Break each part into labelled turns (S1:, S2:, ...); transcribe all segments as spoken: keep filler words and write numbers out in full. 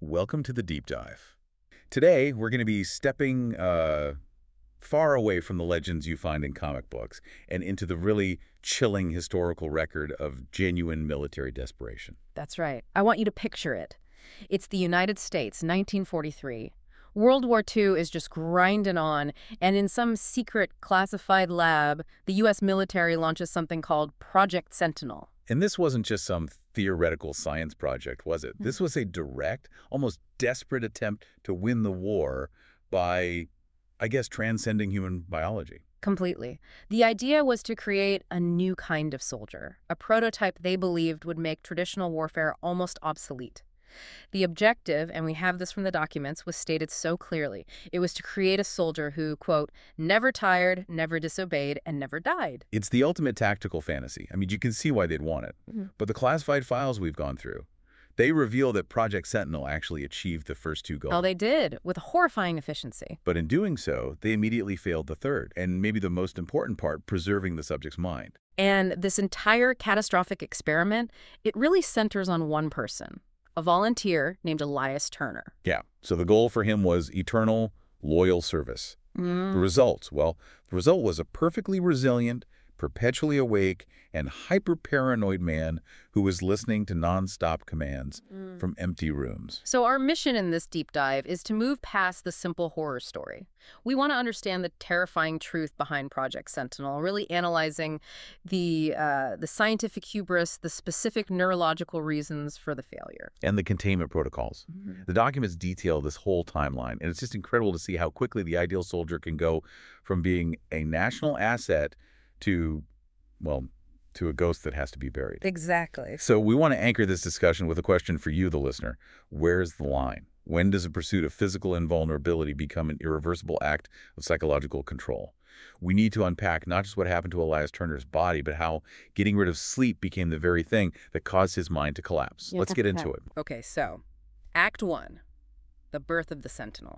S1: Welcome to the deep dive. Today, we're going to be stepping uh, far away from the legends you find in comic books and into the really chilling historical record of genuine military desperation.
S2: That's right. I want you to picture it. It's the United States, nineteen forty-three. World War Two is just grinding on, and in some secret classified lab, the U S military launches something called Project Sentinel.
S1: And this wasn't just some theoretical science project, was it? This was a direct, almost desperate attempt to win the war by, I guess, transcending human biology.
S2: Completely. The idea was to create a new kind of soldier, a prototype they believed would make traditional warfare almost obsolete. The objective, and we have this from the documents, was stated so clearly. It was to create a soldier who, quote, never tired, never disobeyed, and never died.
S1: It's the ultimate tactical fantasy. I mean, you can see why they'd want it.
S2: Mhm.
S1: But the classified files we've gone through, they reveal that Project Sentinel actually achieved the first two goals.
S2: Oh, they did, with horrifying efficiency.
S1: But in doing so, they immediately failed the third, and maybe the most important part, preserving the subject's mind.
S2: And this entire catastrophic experiment, it really centers on one person, a volunteer named Elias Turner.
S1: Yeah, so the goal for him was eternal, loyal service.
S2: Mm.
S1: The results, well, the result was a perfectly resilient, perpetually awake, and hyper-paranoid man who was listening to non-stop commands
S2: Mm.
S1: from empty rooms.
S2: So our mission in this deep dive is to move past the simple horror story. We want to understand the terrifying truth behind Project Sentinel, really analyzing the uh, the scientific hubris, the specific neurological reasons for the failure.
S1: And the containment protocols. The documents detail this whole timeline, and it's just incredible to see how quickly the ideal soldier can go from being a national asset to, well, to a ghost that has to be buried.
S2: Exactly.
S1: So we want to anchor this discussion with a question for you, the listener. Where's the line? When does a pursuit of physical invulnerability become an irreversible act of psychological control? We need to unpack not just what happened to Elias Turner's body, but how getting rid of sleep became the very thing that caused his mind to collapse.
S2: Yeah.
S1: Let's get into it.
S2: Okay, so Act One, the birth of the Sentinel.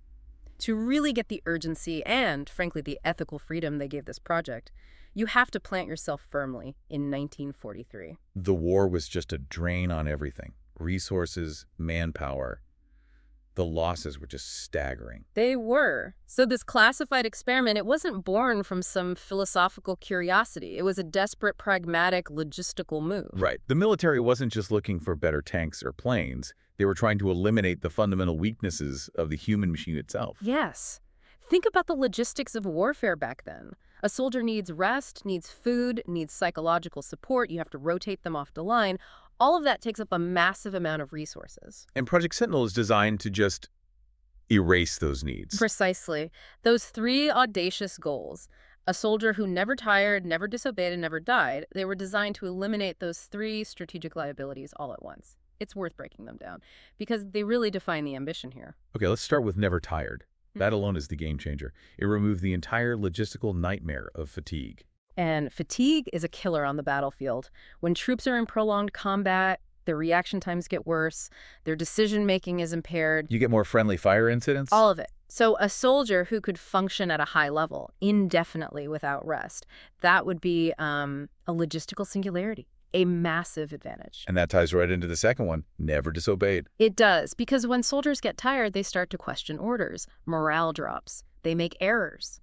S2: To really get the urgency and, frankly, the ethical freedom they gave this project, you have to plant yourself firmly in nineteen forty-three.
S1: The war was just a drain on everything. Resources, manpower. The losses were just staggering.
S2: They were. So this classified experiment, it wasn't born from some philosophical curiosity. It was a desperate, pragmatic, logistical move.
S1: Right. The military wasn't just looking for better tanks or planes. They were trying to eliminate the fundamental weaknesses of the human machine itself.
S2: Yes. Think about the logistics of warfare back then. A soldier needs rest, needs food, needs psychological support. You have to rotate them off the line. All of that takes up a massive amount of resources.
S1: And Project Sentinel is designed to just erase those needs.
S2: Precisely. Those three audacious goals, a soldier who never tired, never disobeyed, and never died, they were designed to eliminate those three strategic liabilities all at once. It's worth breaking them down because they really define the ambition here.
S1: Okay, let's start with never tired. That alone is the game changer. It removed the entire logistical nightmare of fatigue.
S2: And fatigue is a killer on the battlefield. When troops are in prolonged combat, their reaction times get worse, their decision-making is impaired.
S1: You get more friendly fire incidents?
S2: All of it. So a soldier who could function at a high level indefinitely without rest, that would be um, a logistical singularity, a massive advantage.
S1: And that ties right into the second one, never disobeyed.
S2: It does, because when soldiers get tired, they start to question orders. Morale drops. They make errors.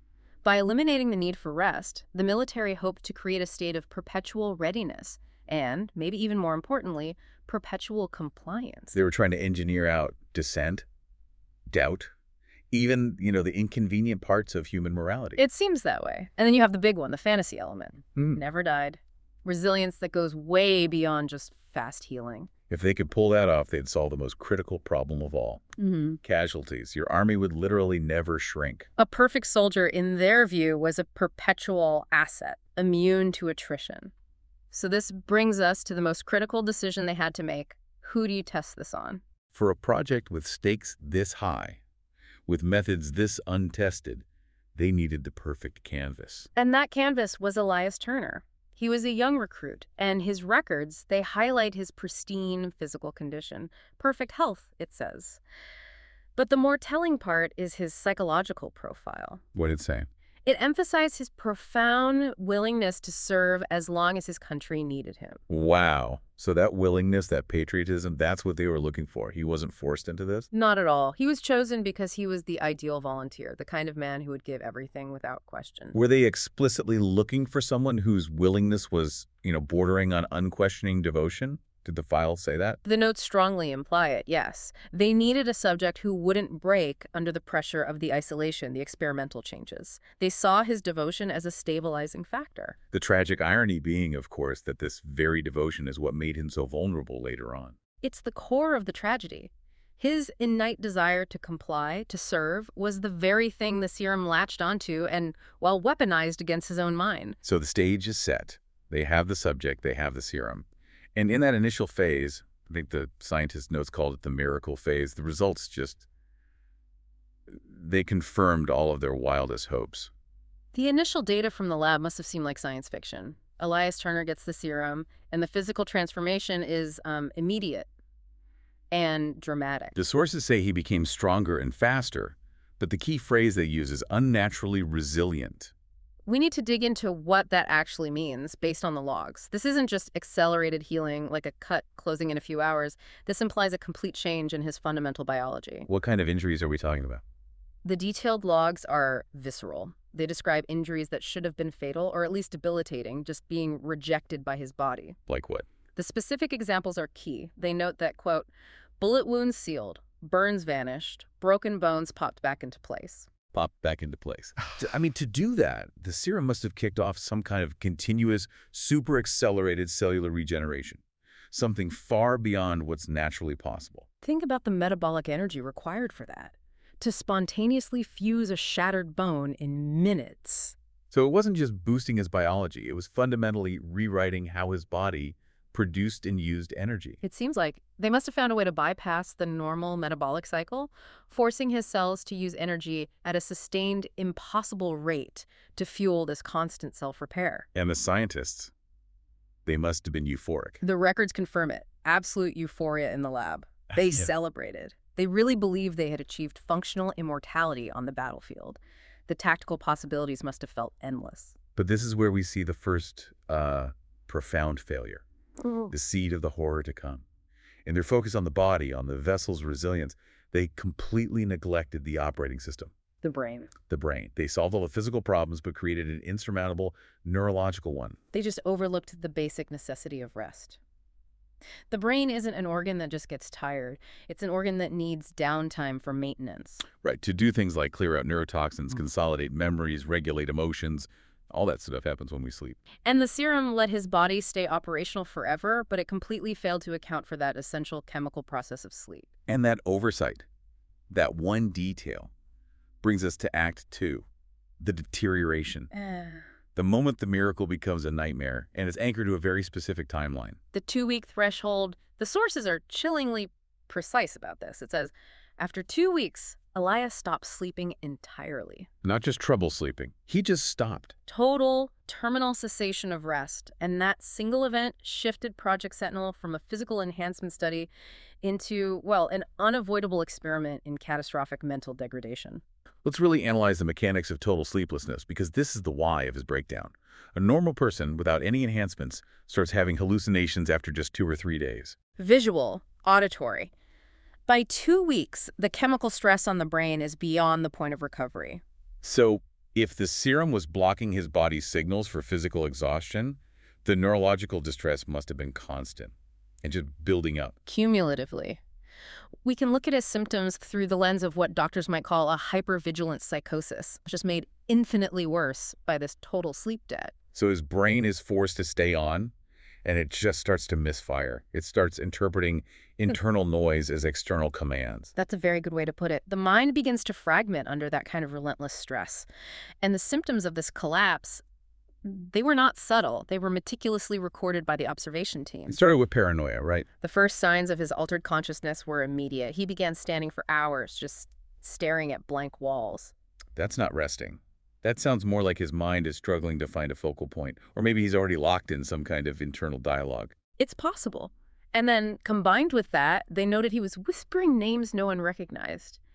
S2: By eliminating the need for rest, the military hoped to create a state of perpetual readiness and, maybe even more importantly, perpetual compliance.
S1: They were trying to engineer out dissent, doubt, even, you know, the inconvenient parts of human morality.
S2: It seems that way. And then you have the big one, the fantasy element.
S1: Hmm.
S2: Never died. Resilience that goes way beyond just fast healing.
S1: If they could pull that off, they'd solve the most critical problem of all.
S2: Mm-hmm.
S1: Casualties. Your army would literally never shrink.
S2: A perfect soldier, in their view, was a perpetual asset, immune to attrition. So this brings us to the most critical decision they had to make. Who do you test this on?
S1: For a project with stakes this high, with methods this untested, they needed the perfect canvas.
S2: And that canvas was Elias Turner. He was a young recruit, and his records, they highlight his pristine physical condition. Perfect health, it says. But the more telling part is his psychological profile.
S1: What did it say?
S2: It emphasized his profound willingness to serve as long as his country needed him.
S1: Wow. So that willingness, that patriotism, that's what they were looking for. He wasn't forced into this?
S2: Not at all. He was chosen because he was the ideal volunteer, the kind of man who would give everything without question.
S1: Were they explicitly looking for someone whose willingness was, you know, bordering on unquestioning devotion? Did the file say that?
S2: The notes strongly imply it, yes. They needed a subject who wouldn't break under the pressure of the isolation, the experimental changes. They saw his devotion as a stabilizing factor.
S1: The tragic irony being, of course, that this very devotion is what made him so vulnerable later on.
S2: It's the core of the tragedy. His innate desire to comply, to serve, was the very thing the serum latched onto and, well, weaponized against his own mind.
S1: So the stage is set. They have the subject, they have the serum. And in that initial phase, I think the scientist notes called it the miracle phase, the results just, they confirmed all of their wildest hopes.
S2: The initial data from the lab must have seemed like science fiction. Elias Turner gets the serum, and the physical transformation is um, immediate and dramatic.
S1: The sources say he became stronger and faster, but the key phrase they use is unnaturally resilient.
S2: We need to dig into what that actually means based on the logs. This isn't just accelerated healing, like a cut closing in a few hours. This implies a complete change in his fundamental biology.
S1: What kind of injuries are we talking about?
S2: The detailed logs are visceral. They describe injuries that should have been fatal or at least debilitating, just being rejected by his body.
S1: Like what?
S2: The specific examples are key. They note that, quote, bullet wounds sealed, burns vanished, broken bones popped back into place.
S1: Pop back into place. I mean, to do that, the serum must have kicked off some kind of continuous, super accelerated cellular regeneration, something far beyond what's naturally possible.
S2: Think about the metabolic energy required for that, to spontaneously fuse a shattered bone in minutes.
S1: So it wasn't just boosting his biology, it was fundamentally rewriting how his body produced and used energy.
S2: It seems like they must have found a way to bypass the normal metabolic cycle, forcing his cells to use energy at a sustained, impossible rate to fuel this constant self-repair.
S1: And the scientists, they must have been euphoric.
S2: The records confirm it. Absolute euphoria in the lab. They
S1: Yeah.
S2: celebrated. They really believed they had achieved functional immortality on the battlefield. The tactical possibilities must have felt endless.
S1: But this is where we see the first uh, profound failure.
S2: Mm.
S1: The seed of the horror to come. In their focus on the body, on the vessel's resilience, they completely neglected the operating system,
S2: The brain.
S1: the brain. They solved all the physical problems, but created an insurmountable neurological one.
S2: They just overlooked the basic necessity of rest. The brain isn't an organ that just gets tired. It's an organ that needs downtime for maintenance.
S1: Right, to do things like clear out neurotoxins, consolidate memories, regulate emotions, all that stuff happens when we sleep.
S2: And the serum let his body stay operational forever, but it completely failed to account for that essential chemical process of sleep.
S1: And that oversight, that one detail, brings us to Act Two, the deterioration. The moment the miracle becomes a nightmare, and is anchored to a very specific timeline.
S2: The two-week threshold, the sources are chillingly precise about this. It says, after two weeks, Elias stopped sleeping entirely.
S1: Not just trouble sleeping. He just stopped.
S2: Total terminal cessation of rest. And that single event shifted Project Sentinel from a physical enhancement study into, well, an unavoidable experiment in catastrophic mental degradation.
S1: Let's really analyze the mechanics of total sleeplessness, because this is the why of his breakdown. A normal person, without any enhancements, starts having hallucinations after just two or three days.
S2: Visual, auditory. By two weeks, the chemical stress on the brain is beyond the point of recovery.
S1: So, if the serum was blocking his body's signals for physical exhaustion, the neurological distress must have been constant and just building up.
S2: Cumulatively. We can look at his symptoms through the lens of what doctors might call a hypervigilant psychosis, just made infinitely worse by this total sleep debt.
S1: So his brain is forced to stay on, and it just starts to misfire. It starts interpreting internal noise as external commands.
S2: That's a very good way to put it. The mind begins to fragment under that kind of relentless stress. And the symptoms of this collapse, they were not subtle. They were meticulously recorded by the observation team.
S1: It started with paranoia, right?
S2: The first signs of his altered consciousness were immediate. He began standing for hours, just staring at blank walls.
S1: That's not resting. That sounds more like his mind is struggling to find a focal point, or maybe he's already locked in some kind of internal dialogue.
S2: It's possible. And then, combined with that, they noted he was whispering names no one recognized.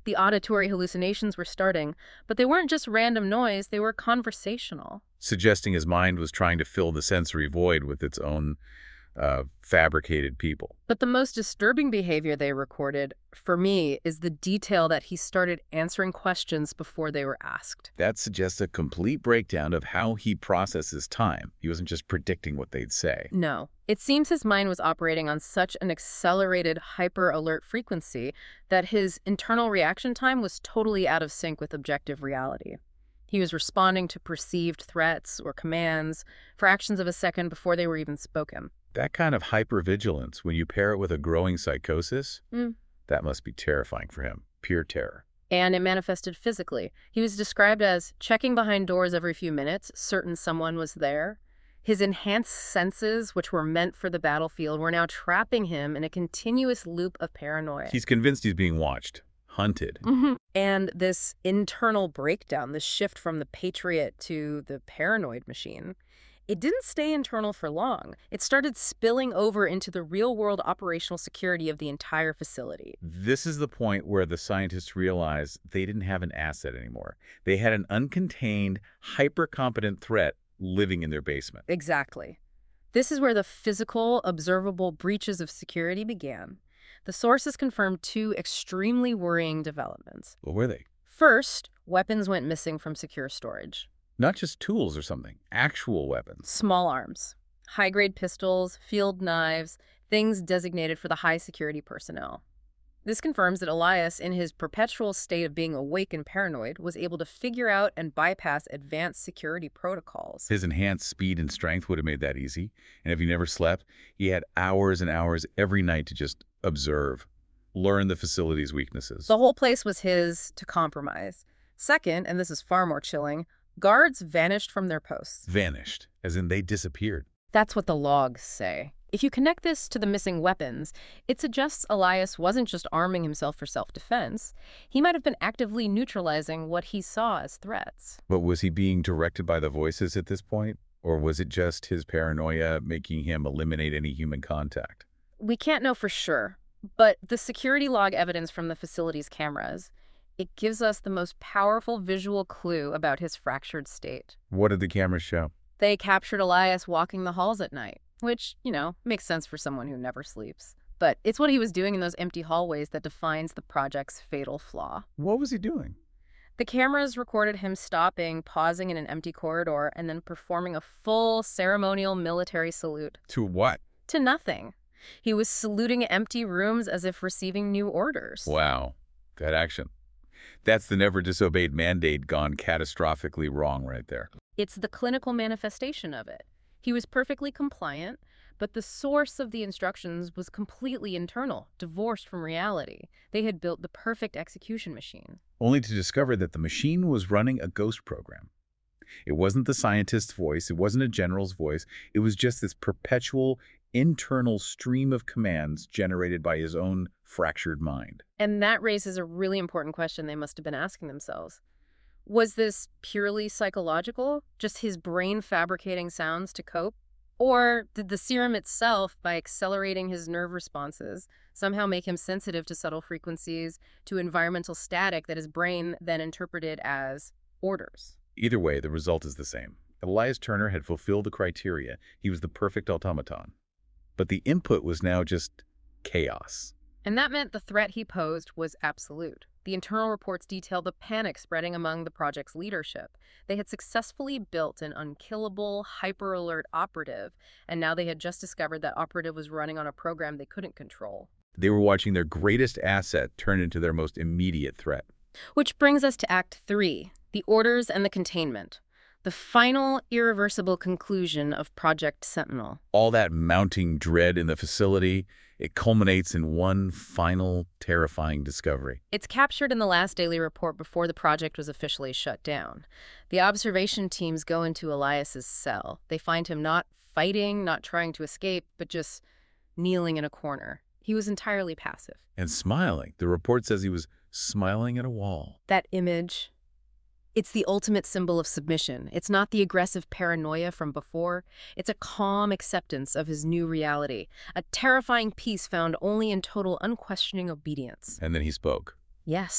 S2: The auditory hallucinations were starting, but they weren't just random noise, they were conversational.
S1: Suggesting his mind was trying to fill the sensory void with its own uh, fabricated people.
S2: But the most disturbing behavior they recorded, for me, is the detail that he started answering questions before they were asked.
S1: That suggests a complete breakdown of how he processes time. He wasn't just predicting what they'd say.
S2: No. It seems his mind was operating on such an accelerated, hyper-alert frequency that his internal reaction time was totally out of sync with objective reality. He was responding to perceived threats or commands fractions of a second before they were even spoken.
S1: That kind of hypervigilance, when you pair it with a growing psychosis,
S2: Mm.
S1: that must be terrifying for him. Pure terror.
S2: And it manifested physically. He was described as checking behind doors every few minutes, certain someone was there. His enhanced senses, which were meant for the battlefield, were now trapping him in a continuous loop of paranoia.
S1: He's convinced he's being watched, hunted.
S2: Mm-hmm. And this internal breakdown, this shift from the patriot to the paranoid machine, it didn't stay internal for long. It started spilling over into the real-world operational security of the entire facility.
S1: This is the point where the scientists realized they didn't have an asset anymore. They had an uncontained, hyper-competent threat living in their basement.
S2: Exactly. This is where the physical, observable breaches of security began. The sources confirmed two extremely worrying developments.
S1: What were they?
S2: First, weapons went missing from secure storage.
S1: Not just tools or something, actual weapons.
S2: Small arms, high-grade pistols, field knives, things designated for the high-security personnel. This confirms that Elias, in his perpetual state of being awake and paranoid, was able to figure out and bypass advanced security protocols.
S1: His enhanced speed and strength would have made that easy. And if he never slept, he had hours and hours every night to just observe, learn the facility's weaknesses.
S2: The whole place was his to compromise. Second, and this is far more chilling, guards vanished from their posts.
S1: Vanished, as in they disappeared.
S2: That's what the logs say. If you connect this to the missing weapons, it suggests Elias wasn't just arming himself for self-defense. He might have been actively neutralizing what he saw as threats.
S1: But was he being directed by the voices at this point? Or was it just his paranoia making him eliminate any human contact?
S2: We can't know for sure, but the security log evidence from the facility's cameras, it gives us the most powerful visual clue about his fractured state.
S1: What did the cameras show?
S2: They captured Elias walking the halls at night, which, you know, makes sense for someone who never sleeps. But it's what he was doing in those empty hallways that defines the project's fatal flaw.
S1: What was he doing?
S2: The cameras recorded him stopping, pausing in an empty corridor, and then performing a full ceremonial military salute.
S1: To what?
S2: To nothing. He was saluting empty rooms as if receiving new orders.
S1: Wow. That action. That's the never disobeyed mandate gone catastrophically wrong right there.
S2: It's the clinical manifestation of it. He was perfectly compliant, but the source of the instructions was completely internal, divorced from reality. They had built the perfect execution machine.
S1: Only to discover that the machine was running a ghost program. It wasn't the scientist's voice, it wasn't a general's voice, it was just this perpetual internal stream of commands generated by his own fractured mind.
S2: And that raises a really important question they must have been asking themselves. Was this purely psychological, just his brain fabricating sounds to cope? Or did the serum itself, by accelerating his nerve responses, somehow make him sensitive to subtle frequencies, to environmental static that his brain then interpreted as orders?
S1: Either way, the result is the same. Elias Turner had fulfilled the criteria. He was the perfect automaton. But the input was now just chaos.
S2: And that meant the threat he posed was absolute. The internal reports detail the panic spreading among the project's leadership. They had successfully built an unkillable, hyper-alert operative, and now they had just discovered that operative was running on a program they couldn't control.
S1: They were watching their greatest asset turn into their most immediate threat.
S2: Which brings us to Act Three, the orders and the containment. The final, irreversible conclusion of Project Sentinel.
S1: All that mounting dread in the facility, it culminates in one final, terrifying discovery.
S2: It's captured in the last daily report before the project was officially shut down. The observation teams go into Elias's cell. They find him not fighting, not trying to escape, but just kneeling in a corner. He was entirely passive.
S1: And smiling. The report says he was smiling at a wall.
S2: That image, it's the ultimate symbol of submission. It's not the aggressive paranoia from before. It's a calm acceptance of his new reality, a terrifying peace found only in total unquestioning obedience.
S1: And then he spoke.
S2: Yes.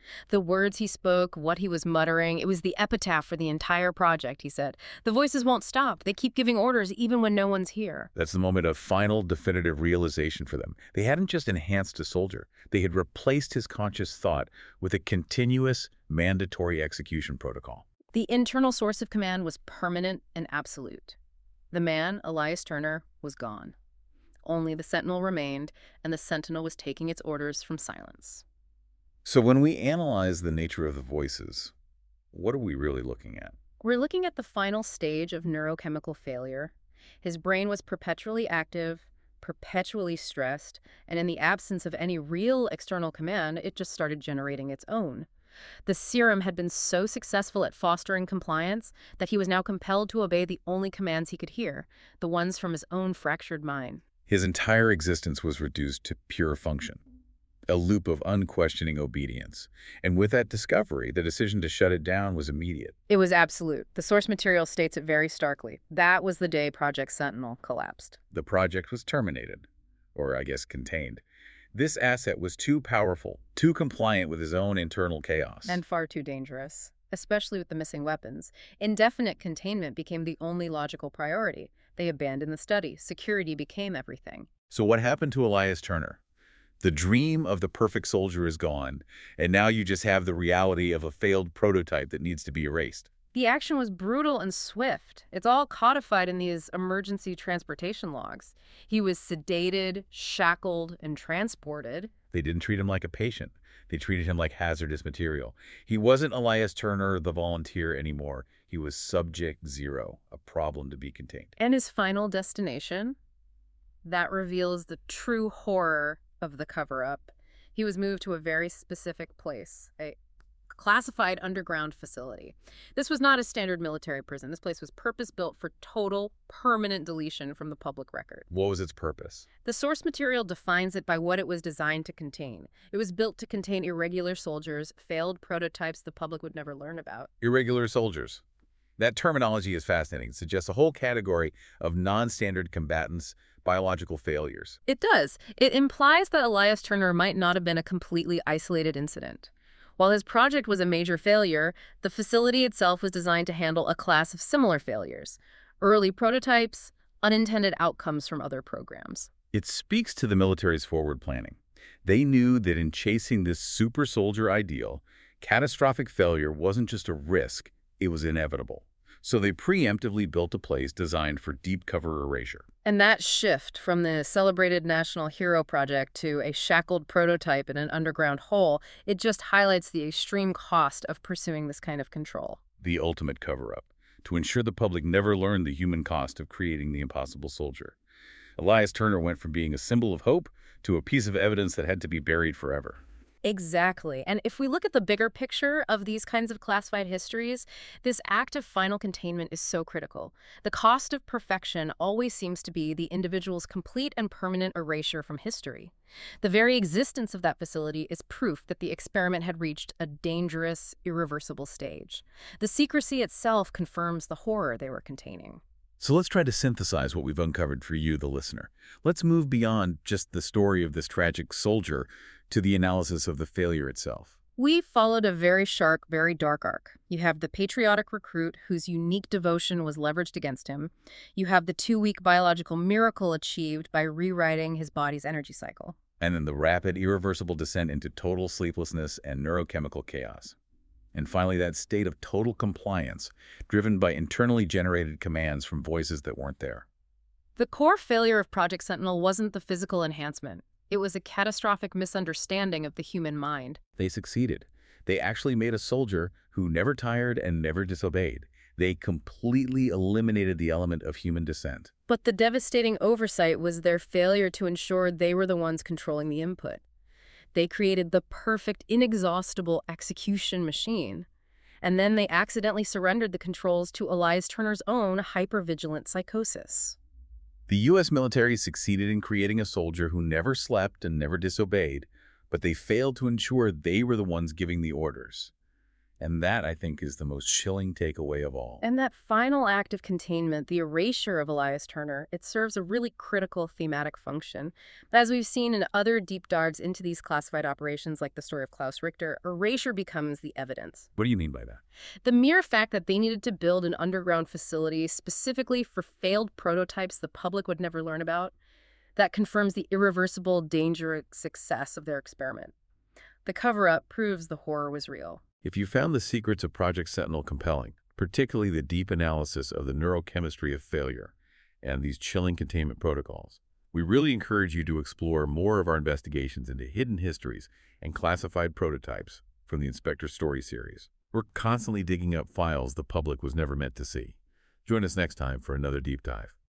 S2: The words he spoke, what he was muttering, it was the epitaph for the entire project, he said. The voices won't stop. They keep giving orders even when no one's here.
S1: That's the moment of final, definitive realization for them. They hadn't just enhanced a soldier. They had replaced his conscious thought with a continuous, mandatory execution protocol.
S2: The internal source of command was permanent and absolute. The man, Elias Turner, was gone. Only the Sentinel remained, and the Sentinel was taking its orders from silence.
S1: So when we analyze the nature of the voices, what are we really looking at?
S2: We're looking at the final stage of neurochemical failure. His brain was perpetually active, perpetually stressed, and in the absence of any real external command, it just started generating its own. The serum had been so successful at fostering compliance that he was now compelled to obey the only commands he could hear, the ones from his own fractured mind.
S1: His entire existence was reduced to pure function, a loop of unquestioning obedience. And with that discovery, the decision to shut it down was immediate.
S2: It was absolute. The source material states it very starkly. That was the day Project Sentinel collapsed.
S1: The project was terminated, or I guess contained. This asset was too powerful, too compliant with his own internal chaos.
S2: And far too dangerous, especially with the missing weapons. Indefinite containment became the only logical priority. They abandoned the study. Security became everything.
S1: So what happened to Elias Turner? The dream of the perfect soldier is gone, and now you just have the reality of a failed prototype that needs to be erased.
S2: The action was brutal and swift. It's all codified in these emergency transportation logs. He was sedated, shackled, and transported.
S1: They didn't treat him like a patient. They treated him like hazardous material. He wasn't Elias Turner, the volunteer, anymore. He was Subject Zero, a problem to be contained.
S2: And his final destination? That reveals the true horror of the cover-up. He was moved to a very specific place, a classified underground facility. This was not a standard military prison. This place was purpose-built for total, permanent deletion from the public record.
S1: What was its purpose?
S2: The source material defines it by what it was designed to contain. It was built to contain irregular soldiers, failed prototypes the public would never learn about.
S1: Irregular soldiers. That terminology is fascinating. It suggests a whole category of non-standard combatants, biological failures.
S2: It does. It implies that Elias Turner might not have been a completely isolated incident. While his project was a major failure, the facility itself was designed to handle a class of similar failures: early prototypes, unintended outcomes from other programs.
S1: It speaks to the military's forward planning. They knew that in chasing this super soldier ideal, catastrophic failure wasn't just a risk, it was inevitable. So they preemptively built a place designed for deep cover erasure.
S2: And that shift from the celebrated National Hero Project to a shackled prototype in an underground hole, it just highlights the extreme cost of pursuing this kind of control.
S1: The ultimate cover-up, to ensure the public never learned the human cost of creating the impossible soldier. Elias Turner went from being a symbol of hope to a piece of evidence that had to be buried forever.
S2: Exactly. And if we look at the bigger picture of these kinds of classified histories, this act of final containment is so critical. The cost of perfection always seems to be the individual's complete and permanent erasure from history. The very existence of that facility is proof that the experiment had reached a dangerous, irreversible stage. The secrecy itself confirms the horror they were containing.
S1: So let's try to synthesize what we've uncovered for you, the listener. Let's move beyond just the story of this tragic soldier to the analysis of the failure itself.
S2: We followed a very sharp, very dark arc. You have the patriotic recruit whose unique devotion was leveraged against him. You have the two-week biological miracle achieved by rewriting his body's energy cycle.
S1: And then the rapid, irreversible descent into total sleeplessness and neurochemical chaos. And finally, that state of total compliance, driven by internally generated commands from voices that weren't there.
S2: The core failure of Project Sentinel wasn't the physical enhancement. It was a catastrophic misunderstanding of the human mind.
S1: They succeeded. They actually made a soldier who never tired and never disobeyed. They completely eliminated the element of human dissent.
S2: But the devastating oversight was their failure to ensure they were the ones controlling the input. They created the perfect, inexhaustible execution machine. And then they accidentally surrendered the controls to Elias Turner's own hypervigilant psychosis.
S1: The U S military succeeded in creating a soldier who never slept and never disobeyed, but they failed to ensure they were the ones giving the orders. And that, I think, is the most chilling takeaway of all.
S2: And that final act of containment, the erasure of Elias Turner, it serves a really critical thematic function. But as we've seen in other deep dives into these classified operations, like the story of Klaus Richter, erasure becomes the evidence.
S1: What do you mean by that?
S2: The mere fact that they needed to build an underground facility specifically for failed prototypes the public would never learn about, that confirms the irreversible, dangerous success of their experiment. The cover-up proves the horror was real.
S1: If you found the secrets of Project Sentinel compelling, particularly the deep analysis of the neurochemistry of failure and these chilling containment protocols, we really encourage you to explore more of our investigations into hidden histories and classified prototypes from the Inspector Story series. We're constantly digging up files the public was never meant to see. Join us next time for another deep dive.